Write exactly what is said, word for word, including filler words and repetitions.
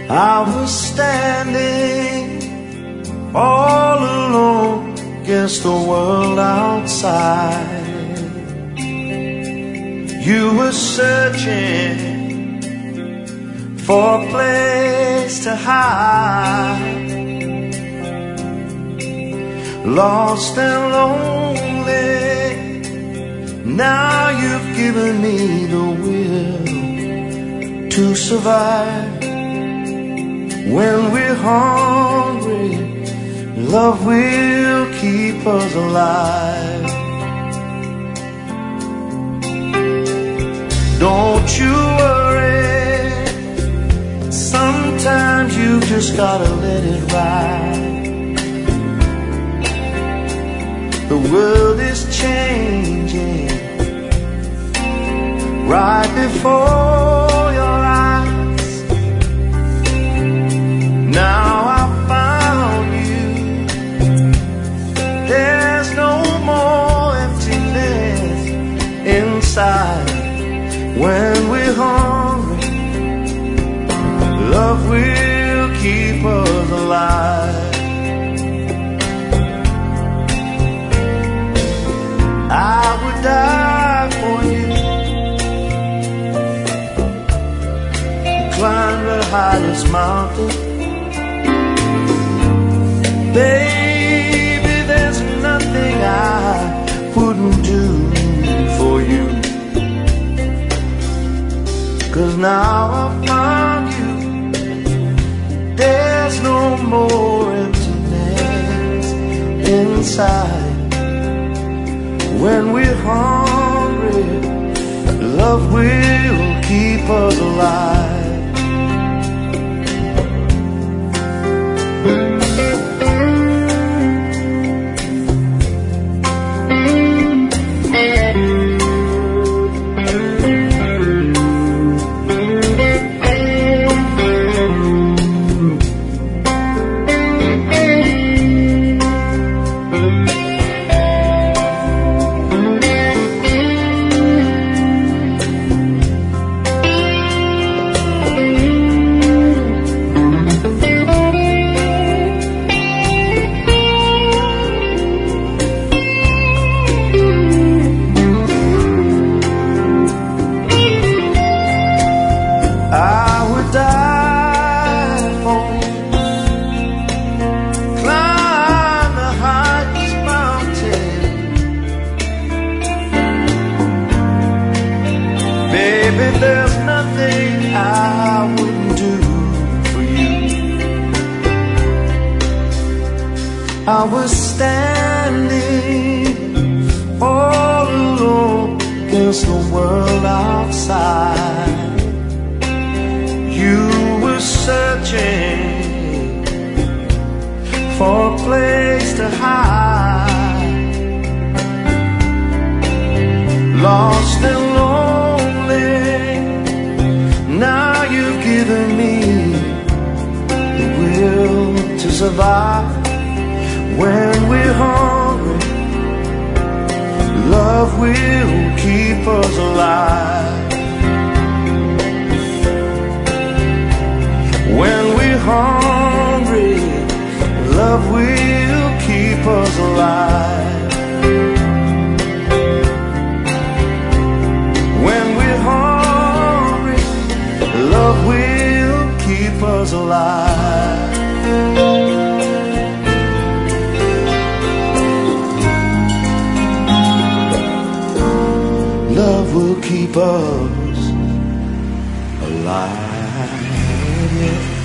I was standing all alone against the world outside. You were searching for a place to hide, lost and lonely. Now you've given me the will to survive. When we're hungry, love will keep us alive. Don't you worry, sometimes you just gotta let it ride. The world is changing right before your eyes. Now I found you. There's no more emptiness inside. When we're hungry, love will keep us alive. I would die for you, climb the highest mountain. Baby, there's nothing I wouldn't do for you. 'Cause now I've found you. There's no more emptiness inside. When we're hungry, love will keep us alive. Baby, there's nothing I wouldn't do for you. I was standing all alone against the world outside. You were searching for a place to hide, lost and lonely. Now you've given me the will to survive. When we're hungry, love will keep us alive. When we're hungry, love will keep us alive. When we're hungry, love will keep us alive. Love will keep us alive.